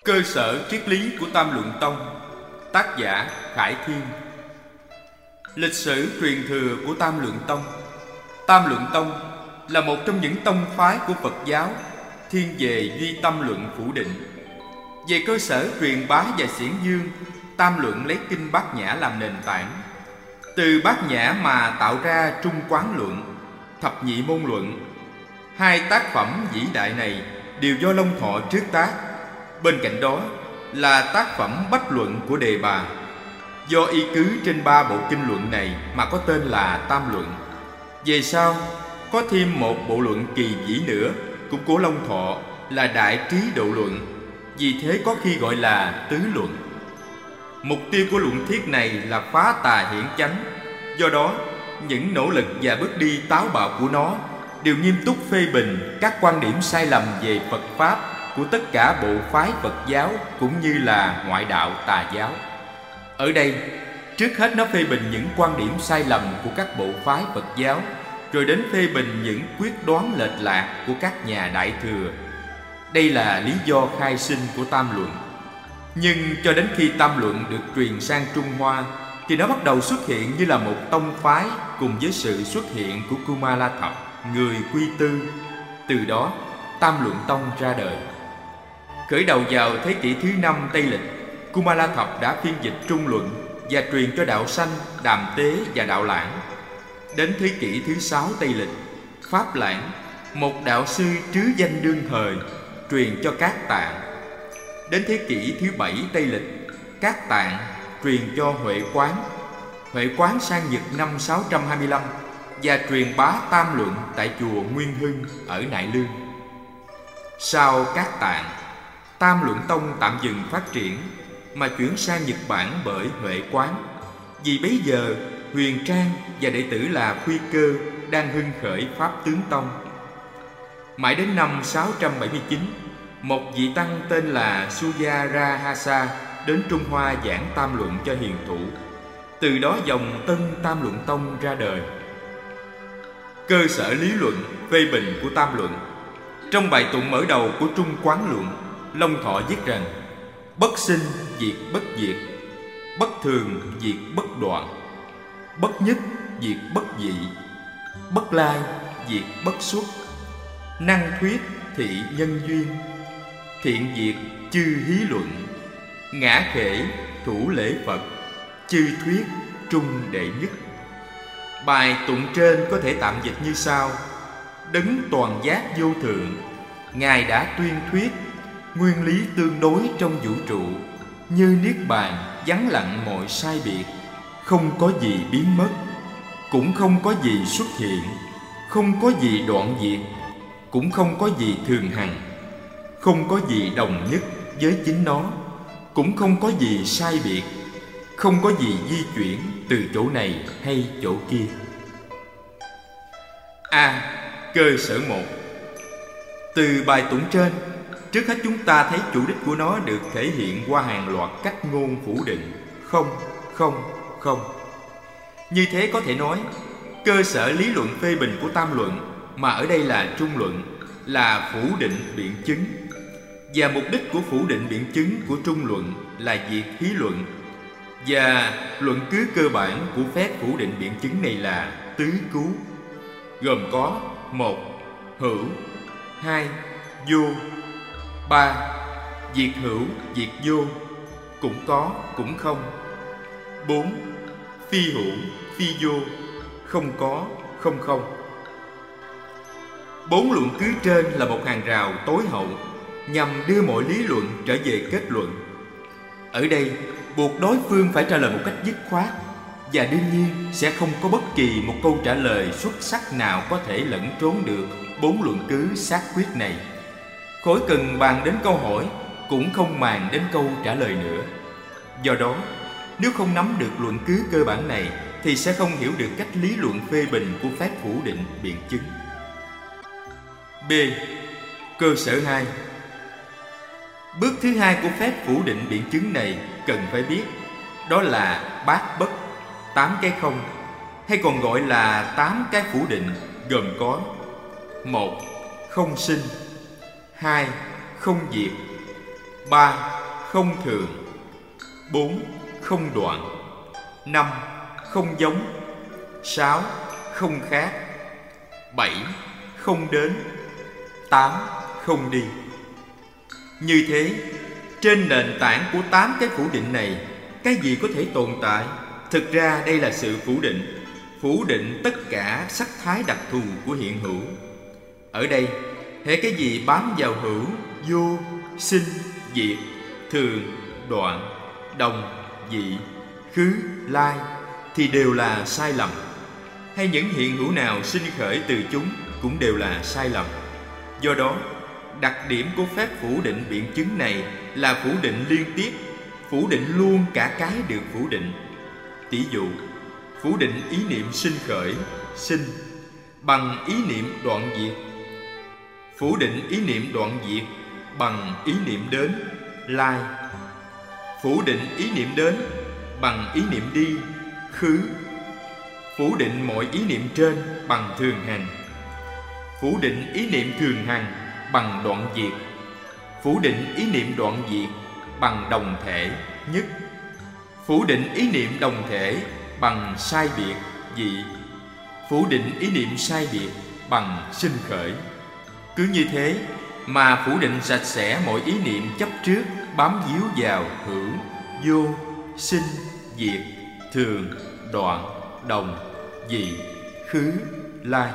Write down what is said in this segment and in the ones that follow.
Cơ sở triết lý của Tam Luận Tông. Tác giả Khải Thiên. Lịch sử truyền thừa của Tam Luận Tông. Tam Luận Tông là một trong những tông phái của Phật giáo thiên về duy tâm luận phủ định. Về cơ sở truyền bá và xiển dương, Tam Luận lấy kinh Bát Nhã làm nền tảng. Từ Bát Nhã mà tạo ra Trung Quán Luận, Thập Nhị Môn Luận. Hai tác phẩm vĩ đại này đều do Long Thọ trước tác. Bên cạnh đó là tác phẩm Bách Luận của Đề Bà, do y cứ trên 3 bộ kinh luận này mà có tên là Tam Luận. Về sau có thêm một bộ luận kỳ vĩ nữa cũng của Long Thọ là Đại Trí Độ Luận, vì thế có khi gọi là Tứ Luận. Mục tiêu của luận thuyết này là phá tà hiển chánh, do đó những nỗ lực và bước đi táo bạo của nó đều nghiêm túc phê bình các quan điểm sai lầm về Phật Pháp của tất cả bộ phái Phật giáo cũng như là ngoại đạo tà giáo. Ở đây, trước hết nó phê bình những quan điểm sai lầm của các bộ phái Phật giáo, rồi đến phê bình những quyết đoán lệch lạc của các nhà Đại Thừa. Đây là lý do khai sinh của Tam Luận. Nhưng cho đến khi Tam Luận được truyền sang Trung Hoa, thì nó bắt đầu xuất hiện như là một tông phái cùng với sự xuất hiện của Kumala Thập, người Quy Tư. Từ đó, Tam Luận Tông ra đời. Khởi đầu vào thế kỷ thứ 5 Tây Lịch, Kumala Thập đã phiên dịch Trung Luận và truyền cho Đạo Sanh, Đàm Tế và Đạo Lãng. Đến thế kỷ thứ 6 Tây Lịch, Pháp Lãng, một đạo sư trứ danh đương thời, truyền cho Cát Tạng. Đến thế kỷ thứ 7 Tây Lịch, Cát Tạng truyền cho Huệ Quán. Huệ Quán sang Nhật năm 625 và truyền bá Tam Luận tại chùa Nguyên Hưng ở Nại Lương. Sau Cát Tạng, Tam Luận Tông tạm dừng phát triển mà chuyển sang Nhật Bản bởi Huệ Quán. Vì bấy giờ Huyền Trang và đệ tử là Khuy Cơ đang hưng khởi Pháp Tướng Tông. Mãi đến năm 679, một vị tăng tên là Suyarahasa đến Trung Hoa giảng Tam Luận cho hiền thủ. Từ đó dòng Tân Tam Luận Tông ra đời. Cơ sở lý luận phê bình của Tam Luận. Trong bài tụng mở đầu của Trung Quán Luận, Long Thọ viết rằng: bất sinh diệt bất diệt, bất thường diệt bất đoạn, bất nhất diệt bất dị, bất lai diệt bất xuất, năng thuyết thị nhân duyên, thiện diệt chư hí luận, ngã khể thủ lễ Phật, chư thuyết trung đệ nhất. Bài tụng trên có thể tạm dịch như sau: đấng toàn giác vô thượng, Ngài đã tuyên thuyết nguyên lý tương đối trong vũ trụ, như niết bàn vắng lặng mọi sai biệt, không có gì biến mất, cũng không có gì xuất hiện, không có gì đoạn diệt, cũng không có gì thường hằng, không có gì đồng nhất với chính nó, cũng không có gì sai biệt, không có gì di chuyển từ chỗ này hay chỗ kia. A. Cơ sở 1. Từ bài tụng trên, trước hết chúng ta thấy chủ đích của nó được thể hiện qua hàng loạt cách ngôn phủ định: không, không, không. Như thế có thể nói, cơ sở lý luận phê bình của Tam Luận, mà ở đây là Trung Luận, là phủ định biện chứng. Và mục đích của phủ định biện chứng của Trung Luận là diệt hí luận. Và luận cứ cơ bản của phép phủ định biện chứng này là tứ cứu, gồm có: 1. Hữu, 2. Vô, 3. Diệt hữu, diệt vô, cũng có, cũng không, 4. Phi hữu, phi vô, không có, không không. 4 luận cứ trên là một hàng rào tối hậu nhằm đưa mọi lý luận trở về kết luận. Ở đây buộc đối phương phải trả lời một cách dứt khoát, và đương nhiên sẽ không có bất kỳ một câu trả lời xuất sắc nào có thể lẫn trốn được 4 luận cứ xác quyết này. Khỏi cần bàn đến câu hỏi, cũng không màng đến câu trả lời nữa. Do đó, nếu không nắm được luận cứ cơ bản này thì sẽ không hiểu được cách lý luận phê bình của phép phủ định biện chứng. B. Cơ sở 2. Bước thứ hai của phép phủ định biện chứng này cần phải biết, đó là bát bất, 8 cái không, hay còn gọi là 8 cái phủ định, gồm có: 1. Không sinh, 2. Không diệt, 3. Không thường. 4. Không đoạn. 5. Không giống. 6. Không khác. 7. Không đến. 8. Không đi. Như thế, trên nền tảng của 8 cái phủ định này, cái gì có thể tồn tại? Thực ra đây là sự phủ định tất cả sắc thái đặc thù của hiện hữu. Ở đây, hễ cái gì bám vào hữu, vô, sinh, diệt, thường, đoạn, đồng, dị, khứ, lai thì đều là sai lầm. Hay những hiện hữu nào sinh khởi từ chúng cũng đều là sai lầm. Do đó, đặc điểm của phép phủ định biện chứng này là phủ định liên tiếp, phủ định luôn cả cái được phủ định. Tỷ dụ, phủ định ý niệm sinh khởi, sinh, bằng ý niệm đoạn diệt. Phủ định ý niệm đoạn diệt bằng ý niệm đến, lai. Phủ định ý niệm đến bằng ý niệm đi, khứ. Phủ định mọi ý niệm trên bằng thường hằng. Phủ định ý niệm thường hằng bằng đoạn diệt. Phủ định ý niệm đoạn diệt bằng đồng thể, nhất. Phủ định ý niệm đồng thể bằng sai biệt, dị. Phủ định ý niệm sai biệt bằng sinh khởi. Cứ như thế mà phủ định sạch sẽ mọi ý niệm chấp trước bám víu vào hữu, vô, sinh, diệt, thường, đoạn, đồng, dị, khứ, lai.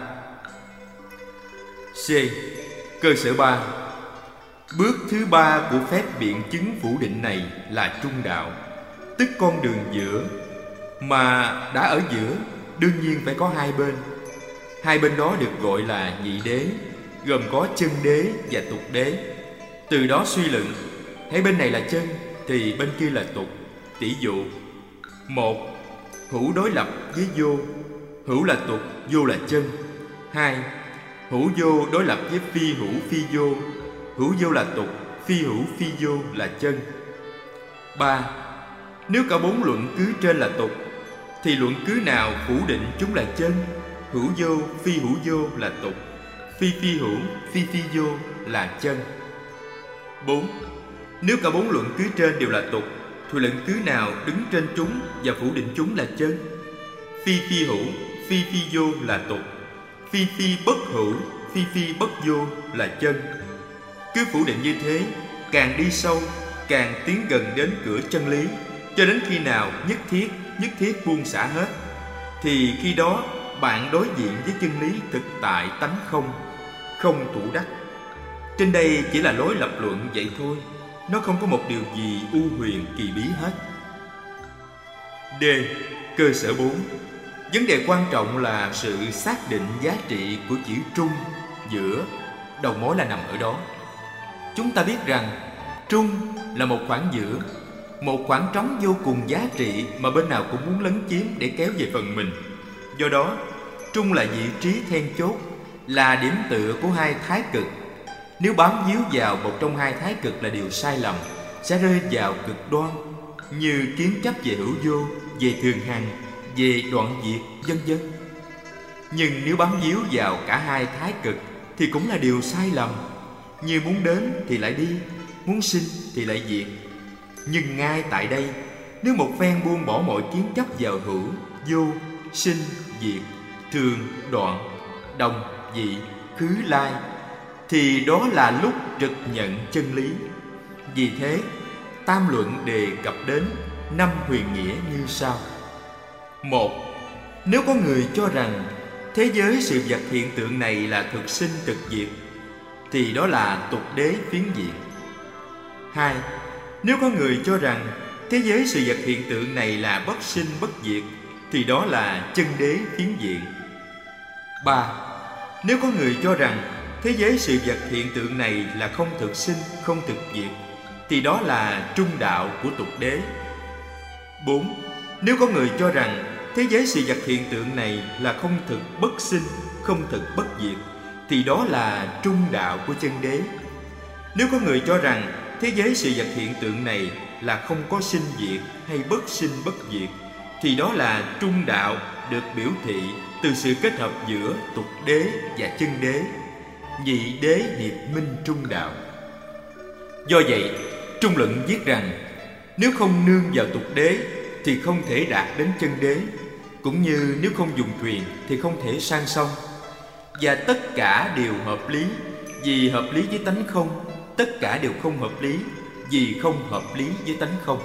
C. Cơ sở 3. Bước thứ 3 của phép biện chứng phủ định này là trung đạo, tức con đường giữa. Mà đã ở giữa, đương nhiên phải có hai bên. Hai bên đó được gọi là nhị đế, gồm có chân đế và tục đế. Từ đó suy luận, hễ bên này là chân thì bên kia là tục. Tỷ dụ: 1. Hữu đối lập với vô. Hữu là tục, vô là chân. 2. Hữu vô đối lập với phi hữu phi vô. Hữu vô là tục, phi hữu phi vô là chân. 3. Nếu cả 4 luận cứ trên là tục thì luận cứ nào phủ định chúng là chân? Hữu vô, phi hữu vô là tục, phi phi hữu, phi phi vô là chân. 4. Nếu cả 4 luận cứ trên đều là tục thì luận cứ nào đứng trên chúng và phủ định chúng là chân? Phi phi hữu, phi phi vô là tục, phi phi bất hữu, phi phi bất vô là chân. Cứ phủ định như thế, càng đi sâu, càng tiến gần đến cửa chân lý, cho đến khi nào nhất thiết buông xả hết, thì khi đó bạn đối diện với chân lý thực tại tánh không, không thủ đắc. Trên đây chỉ là lối lập luận vậy thôi, nó không có một điều gì u huyền kỳ bí hết. D. Cơ sở 4. Vấn đề quan trọng là sự xác định giá trị của chữ trung, giữa. Đầu mối là nằm ở đó. Chúng ta biết rằng trung là một khoảng giữa, một khoảng trống vô cùng giá trị mà bên nào cũng muốn lấn chiếm để kéo về phần mình. Do đó, trung là vị trí then chốt, là điểm tựa của hai thái cực. Nếu bám víu vào một trong hai thái cực là điều sai lầm, sẽ rơi vào cực đoan, như kiến chấp về hữu vô, về thường hằng, về đoạn diệt, vân vân. Nhưng nếu bám víu vào cả hai thái cực thì cũng là điều sai lầm, như muốn đến thì lại đi, muốn sinh thì lại diệt. Nhưng ngay tại đây, nếu một phen buông bỏ mọi kiến chấp vào hữu, vô, sinh, diệt, thường, đoạn, đồng, dị, khứ, lai, thì đó là lúc trực nhận chân lý. Vì thế, Tam Luận đề cập đến 5 huyền nghĩa như sau. 1. Nếu có người cho rằng thế giới sự vật hiện tượng này là thực sinh thực diệt, thì đó là tục đế phiến diện. 2. Nếu có người cho rằng thế giới sự vật hiện tượng này là bất sinh bất diệt, thì đó là chân đế phiến diện. 3. Nếu có người cho rằng thế giới sự vật hiện tượng này là không thực sinh, không thực diệt, thì đó là trung đạo của tục đế. 4. Nếu có người cho rằng thế giới sự vật hiện tượng này là không thực bất sinh, không thực bất diệt, thì đó là trung đạo của chân đế. Nếu có người cho rằng thế giới sự vật hiện tượng này là không có sinh diệt hay bất sinh bất diệt, thì đó là trung đạo được biểu thị từ sự kết hợp giữa tục đế và chân đế, nhị đế hiệp minh trung đạo. Do vậy, Trung Luận viết rằng nếu không nương vào tục đế thì không thể đạt đến chân đế, cũng như nếu không dùng thuyền thì không thể sang sông. Và tất cả đều hợp lý vì hợp lý với tánh không, tất cả đều không hợp lý vì không hợp lý với tánh không.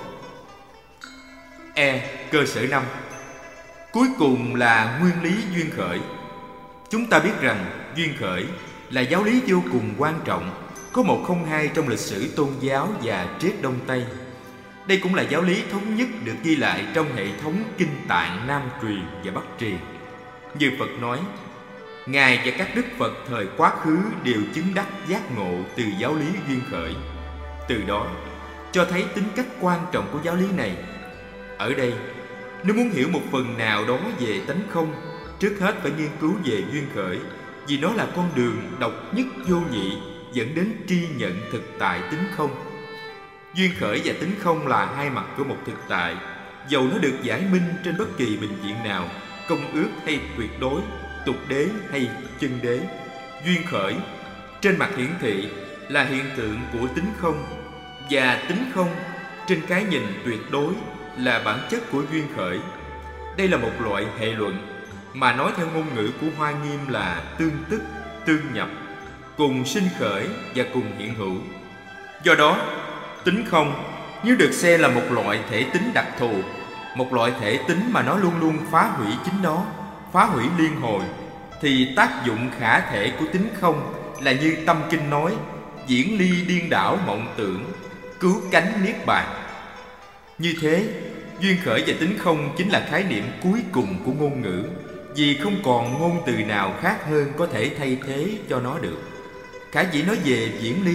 Cơ sở 5. Cuối cùng là nguyên lý duyên khởi. Chúng ta biết rằng duyên khởi là giáo lý vô cùng quan trọng, có một không hai trong lịch sử tôn giáo và triết Đông Tây. Đây cũng là giáo lý thống nhất được ghi lại trong hệ thống kinh tạng Nam truyền và Bắc truyền. Như Phật nói, Ngài và các đức Phật thời quá khứ đều chứng đắc giác ngộ từ giáo lý duyên khởi. Từ đó cho thấy tính cách quan trọng của giáo lý này. Ở đây, nếu muốn hiểu một phần nào đó về tánh không, trước hết phải nghiên cứu về duyên khởi, vì nó là con đường độc nhất vô nhị dẫn đến tri nhận thực tại tính không. Duyên khởi và tính không là hai mặt của một thực tại, dầu nó được giải minh trên bất kỳ bình diện nào, công ước hay tuyệt đối, tục đế hay chân đế. Duyên khởi trên mặt hiển thị là hiện tượng của tính không, và tính không trên cái nhìn tuyệt đối là bản chất của duyên khởi. Đây là một loại hệ luận mà nói theo ngôn ngữ của Hoa Nghiêm là tương tức, tương nhập, cùng sinh khởi và cùng hiện hữu. Do đó, tính không như được xem là một loại thể tính đặc thù, một loại thể tính mà nó luôn luôn phá hủy chính nó, phá hủy liên hồi, thì tác dụng khả thể của tính không là như Tâm Kinh nói, diễn ly điên đảo mộng tưởng, cứu cánh niết bàn. Như thế, duyên khởi và tính không chính là khái niệm cuối cùng của ngôn ngữ, vì không còn ngôn từ nào khác hơn có thể thay thế cho nó được. Khả dĩ nói về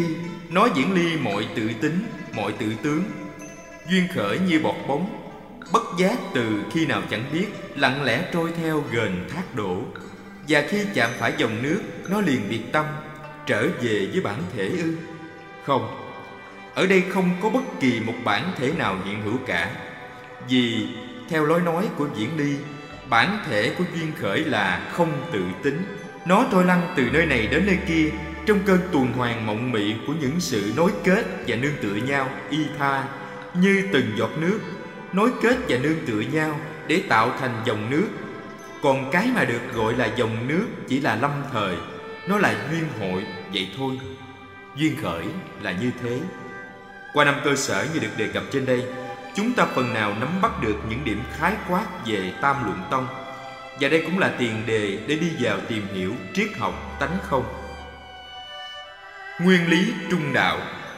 diễn ly mọi tự tính, mọi tự tướng. Duyên khởi như bọt bóng, bất giác từ khi nào chẳng biết, lặng lẽ trôi theo gần thác đổ, và khi chạm phải dòng nước, nó liền biệt tâm, trở về với bản thể ư? Không, ở đây không có bất kỳ một bản thể nào hiện hữu cả. Vì theo lối nói của diễn ly, bản thể của duyên khởi là không tự tính. Nó trôi lăn từ nơi này đến nơi kia trong cơn tuần hoàn mộng mị của những sự nối kết và nương tựa nhau y tha, như từng giọt nước nối kết và nương tựa nhau để tạo thành dòng nước. Còn cái mà được gọi là dòng nước chỉ là lâm thời, nó là duyên hội vậy thôi. Duyên khởi là như thế. Qua 5 cơ sở như được đề cập trên đây, chúng ta phần nào nắm bắt được những điểm khái quát về Tam Luận Tông, và đây cũng là tiền đề để đi vào tìm hiểu triết học tánh không. Nguyên lý trung đạo.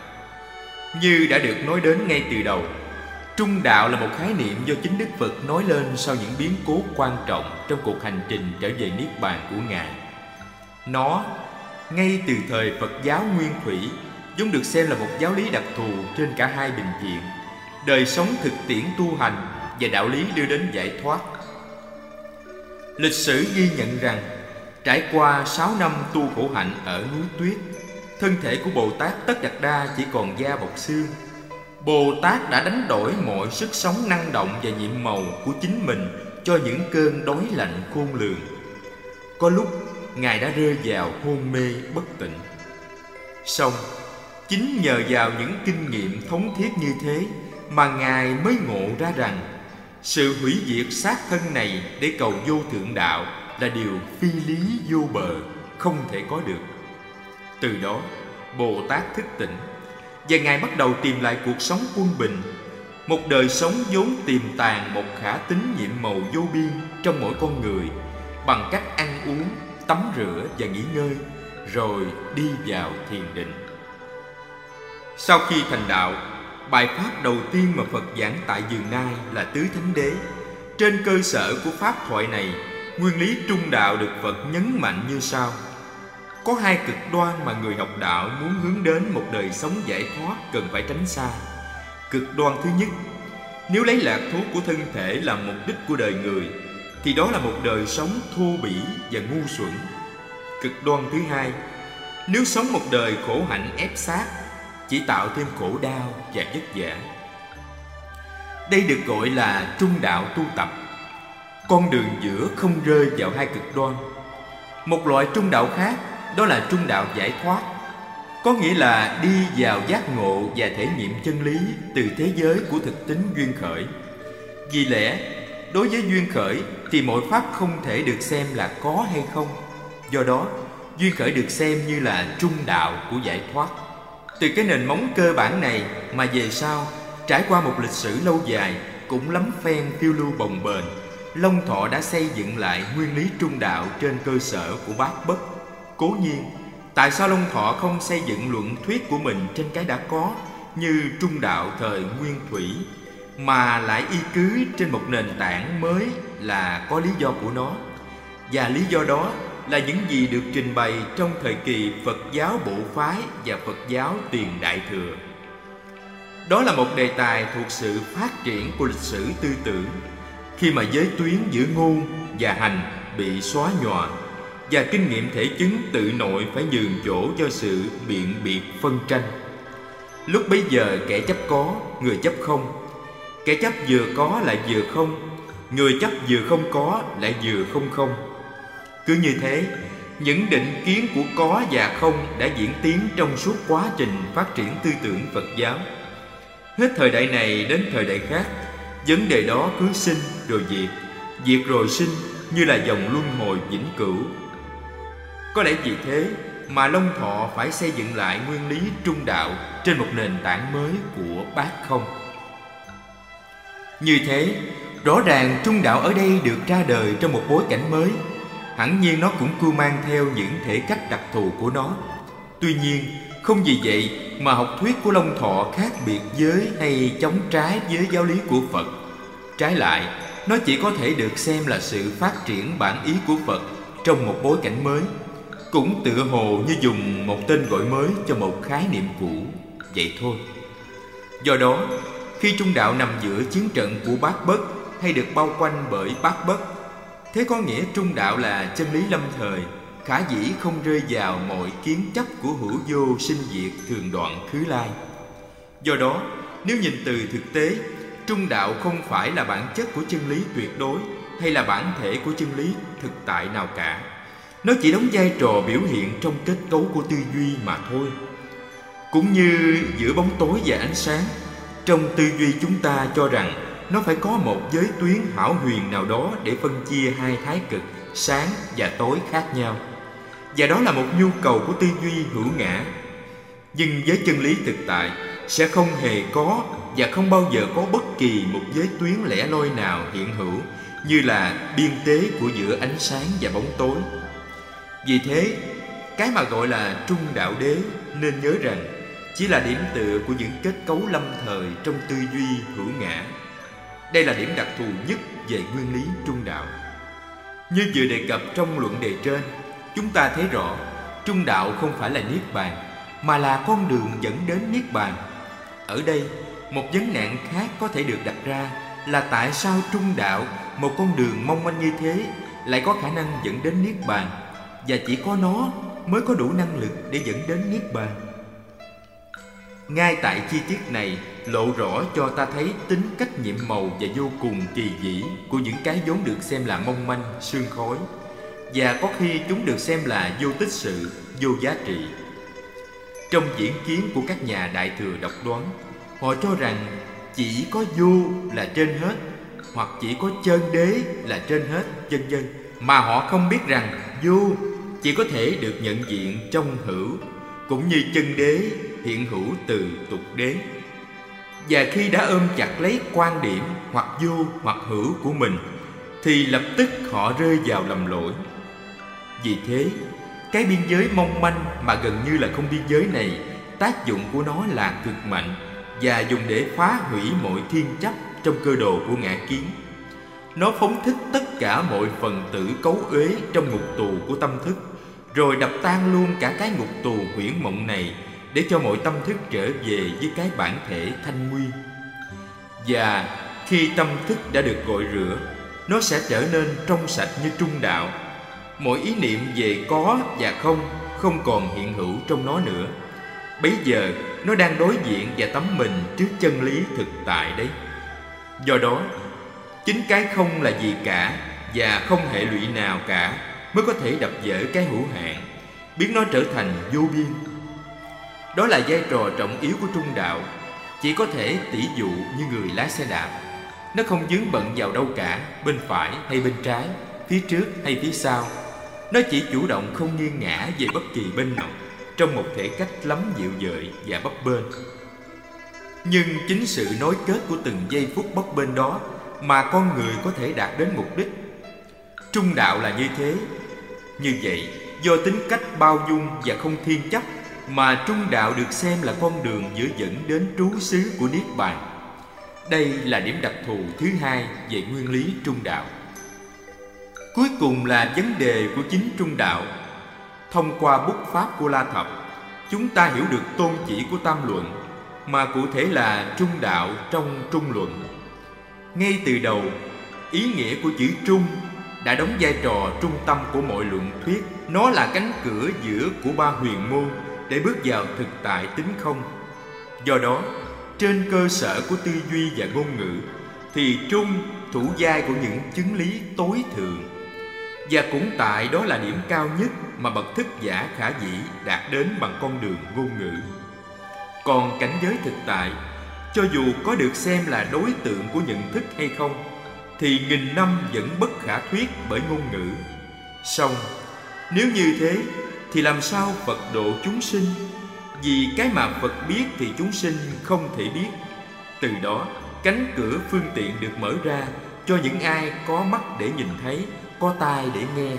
Như đã được nói đến ngay từ đầu, trung đạo là một khái niệm do chính Đức Phật nói lên sau những biến cố quan trọng trong cuộc hành trình trở về Niết Bàn của Ngài. Nó, ngay từ thời Phật giáo Nguyên Thủy, vốn được xem là một giáo lý đặc thù trên cả hai bình diện, đời sống thực tiễn tu hành và đạo lý đưa đến giải thoát. Lịch sử ghi nhận rằng, trải qua 6 năm tu khổ hạnh ở núi Tuyết, thân thể của Bồ Tát Tất Đạt Đa chỉ còn da bọc xương. Bồ Tát đã đánh đổi mọi sức sống năng động và nhiệm màu của chính mình cho những cơn đói lạnh khôn lường. Có lúc Ngài đã rơi vào hôn mê bất tỉnh. Song chính nhờ vào những kinh nghiệm thống thiết như thế mà Ngài mới ngộ ra rằng sự hủy diệt xác thân này để cầu vô thượng đạo là điều phi lý vô bờ, không thể có được. Từ đó, Bồ Tát thức tỉnh, và Ngài bắt đầu tìm lại cuộc sống quân bình, một đời sống vốn tiềm tàng một khả tính nhiệm màu vô biên trong mỗi con người, bằng cách ăn uống, tắm rửa và nghỉ ngơi, rồi đi vào thiền định. Sau khi thành đạo, bài pháp đầu tiên mà Phật giảng tại Vườn Nai là Tứ Thánh Đế. Trên cơ sở của pháp thoại này, nguyên lý trung đạo được Phật nhấn mạnh như sau. Có hai cực đoan mà người học đạo muốn hướng đến một đời sống giải thoát cần phải tránh xa. Cực đoan thứ nhất, nếu lấy lạc thú của thân thể làm mục đích của đời người, thì đó là một đời sống thô bỉ và ngu xuẩn. Cực đoan thứ hai, nếu sống một đời khổ hạnh ép sát, chỉ tạo thêm khổ đau và vất vả. Đây được gọi là trung đạo tu tập, con đường giữa không rơi vào hai cực đoan. Một loại trung đạo khác, đó là trung đạo giải thoát. có nghĩa là đi vào giác ngộ và thể nghiệm chân lý từ thế giới của thực tính duyên khởi. Vì lẽ, đối với duyên khởi thì mọi pháp không thể được xem là có hay không. Do đó, duyên khởi được xem như là trung đạo của giải thoát. Từ cái nền móng cơ bản này mà về sau, trải qua một lịch sử lâu dài, cũng lắm phen phiêu lưu bồng bềnh, Long Thọ đã xây dựng lại nguyên lý trung đạo trên cơ sở của Bát Bất. Cố nhiên, tại sao Long Thọ không xây dựng luận thuyết của mình trên cái đã có như trung đạo thời Nguyên Thủy, mà lại y cứ trên một nền tảng mới là có lý do của nó. Và lý do đó là những gì được trình bày trong thời kỳ Phật giáo Bộ Phái và Phật giáo Tiền Đại Thừa. Đó là một đề tài thuộc sự phát triển của lịch sử tư tưởng, khi mà giới tuyến giữa ngôn và hành bị xóa nhòa, và kinh nghiệm thể chứng tự nội phải nhường chỗ cho sự biện biệt phân tranh. Lúc bấy giờ kẻ chấp có, người chấp không. Kẻ chấp vừa có lại vừa không, người chấp vừa không có lại vừa không không. Cứ như thế, những định kiến của có và không đã diễn tiến trong suốt quá trình phát triển tư tưởng Phật giáo. Hết thời đại này đến thời đại khác, vấn đề đó cứ sinh rồi diệt, diệt rồi sinh, như là dòng luân hồi vĩnh cửu. Có lẽ vì thế mà Long Thọ phải xây dựng lại nguyên lý trung đạo trên một nền tảng mới của Bát Không. Như thế, rõ ràng trung đạo ở đây được ra đời trong một bối cảnh mới. Hẳn nhiên nó cũng cưu mang theo những thể cách đặc thù của nó. Tuy nhiên, không vì vậy mà học thuyết của Long Thọ khác biệt với hay chống trái với giáo lý của Phật. Trái lại, nó chỉ có thể được xem là sự phát triển bản ý của Phật trong một bối cảnh mới, cũng tựa hồ như dùng một tên gọi mới cho một khái niệm cũ, vậy thôi. Do đó, khi trung đạo nằm giữa chiến trận của Bát Bất hay được bao quanh bởi Bát Bất, thế có nghĩa trung đạo là chân lý lâm thời, khả dĩ không rơi vào mọi kiến chấp của hữu vô sinh diệt thường đoạn khứ lai. Do đó, nếu nhìn từ thực tế, trung đạo không phải là bản chất của chân lý tuyệt đối hay là bản thể của chân lý thực tại nào cả. Nó chỉ đóng vai trò biểu hiện trong kết cấu của tư duy mà thôi. Cũng như giữa bóng tối và ánh sáng, trong tư duy chúng ta cho rằng nó phải có một giới tuyến hão huyền nào đó để phân chia hai thái cực sáng và tối khác nhau. Và đó là một nhu cầu của tư duy hữu ngã. Nhưng với chân lý thực tại sẽ không hề có và không bao giờ có bất kỳ một giới tuyến lẻ loi nào hiện hữu như là biên tế của giữa ánh sáng và bóng tối. Vì thế, cái mà gọi là trung đạo đế nên nhớ rằng chỉ là điểm tựa của những kết cấu lâm thời trong tư duy hữu ngã. Đây là điểm đặc thù nhất về nguyên lý trung đạo. Như vừa đề cập trong luận đề trên, chúng ta thấy rõ trung đạo không phải là niết bàn, mà là con đường dẫn đến niết bàn. Ở đây, một vấn nạn khác có thể được đặt ra là tại sao trung đạo, một con đường mong manh như thế, lại có khả năng dẫn đến niết bàn, và chỉ có nó mới có đủ năng lực để dẫn đến niết bàn. Ngay tại chi tiết này lộ rõ cho ta thấy tính cách nhiệm màu và vô cùng kỳ vĩ của những cái vốn được xem là mong manh, sương khói, và có khi chúng được xem là vô tích sự, vô giá trị. Trong diễn kiến của các nhà đại thừa độc đoán, họ cho rằng chỉ có vô là trên hết, hoặc chỉ có chân đế là trên hết, vân vân, mà họ không biết rằng vô chỉ có thể được nhận diện trong hữu, cũng như chân đế hiện hữu từ tục đế. Và khi đã ôm chặt lấy quan điểm hoặc vô hoặc hữu của mình, thì lập tức họ rơi vào lầm lỗi. Vì thế, cái biên giới mong manh mà gần như là không biên giới này, tác dụng của nó là cực mạnh và dùng để phá hủy mọi thiên chấp trong cơ đồ của ngã kiến. Nó phóng thích tất cả mọi phần tử cấu uế trong ngục tù của tâm thức, rồi đập tan luôn cả cái ngục tù huyễn mộng này, để cho mọi tâm thức trở về với cái bản thể thanh nguyên. Và khi tâm thức đã được gội rửa, nó sẽ trở nên trong sạch như trung đạo. Mọi ý niệm về có và không còn hiện hữu trong nó nữa. Bấy giờ nó đang đối diện và tắm mình trước chân lý thực tại đấy. Do đó, chính cái không là gì cả và không hệ lụy nào cả mới có thể đập vỡ cái hữu hạn, biến nó trở thành vô biên. Đó là vai trò trọng yếu của trung đạo. Chỉ có thể tỉ dụ như người lái xe đạp. Nó không vướng bận vào đâu cả, bên phải hay bên trái, phía trước hay phía sau. Nó chỉ chủ động không nghiêng ngã về bất kỳ bên nào, trong một thể cách lắm dịu dợi và bấp bênh. Nhưng chính sự nối kết của từng giây phút bấp bênh đó mà con người có thể đạt đến mục đích. Trung đạo là như thế. Như vậy, do tính cách bao dung và không thiên chấp mà trung đạo được xem là con đường giữa dẫn đến trú xứ của Niết Bàn. Đây là điểm đặc thù thứ hai về nguyên lý trung đạo. Cuối cùng là vấn đề của chính trung đạo. Thông qua bút pháp của La Thập, chúng ta hiểu được tôn chỉ của tam luận, mà cụ thể là trung đạo trong trung luận. Ngay từ đầu, ý nghĩa của chữ trung đã đóng vai trò trung tâm của mọi luận thuyết. Nó là cánh cửa giữa của ba huyền môn để bước vào thực tại tính không. Do đó, trên cơ sở của tư duy và ngôn ngữ, thì trung thủ vai của những chứng lý tối thượng. Và cũng tại đó là điểm cao nhất mà bậc thức giả khả dĩ đạt đến bằng con đường ngôn ngữ. Còn cảnh giới thực tại, cho dù có được xem là đối tượng của nhận thức hay không, thì nghìn năm vẫn bất khả thuyết bởi ngôn ngữ. Song nếu như thế thì làm sao Phật độ chúng sinh? Vì cái mà Phật biết thì chúng sinh không thể biết. Từ đó cánh cửa phương tiện được mở ra cho những ai có mắt để nhìn thấy, có tai để nghe.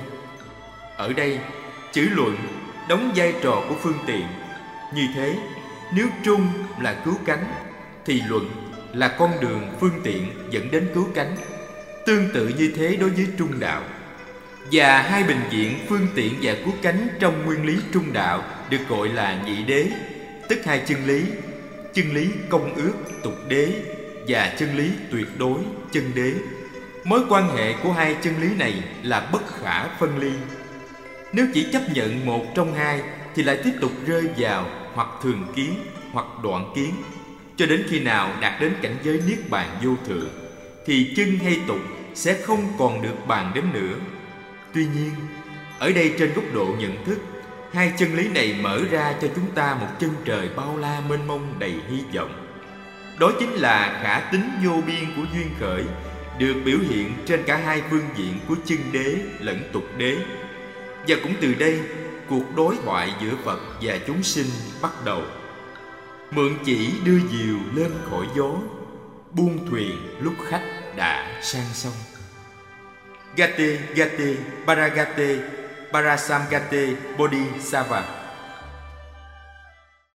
Ở đây chữ luận đóng vai trò của phương tiện. Như thế, nếu trung là cứu cánh thì luận là con đường phương tiện dẫn đến cứu cánh. Tương tự như thế đối với trung đạo. Và hai bình diện phương tiện và cứu cánh trong nguyên lý trung đạo được gọi là nhị đế, tức hai chân lý công ước tục đế và chân lý tuyệt đối chân đế. Mối quan hệ của hai chân lý này là bất khả phân ly. Nếu chỉ chấp nhận một trong hai thì lại tiếp tục rơi vào hoặc thường kiến hoặc đoạn kiến, cho đến khi nào đạt đến cảnh giới niết bàn vô thượng thì chân hay tục sẽ không còn được bàn đến nữa. Tuy nhiên, ở đây trên góc độ nhận thức, hai chân lý này mở ra cho chúng ta một chân trời bao la mênh mông đầy hy vọng. Đó chính là khả tính vô biên của duyên khởi, được biểu hiện trên cả hai phương diện của chân đế lẫn tục đế. Và cũng từ đây, cuộc đối thoại giữa Phật và chúng sinh bắt đầu. Mượn chỉ đưa diều lên khỏi gió, buông thuyền lúc khách đã sang sông. Gate Gate Paragate Parasamgate Bodhisattva.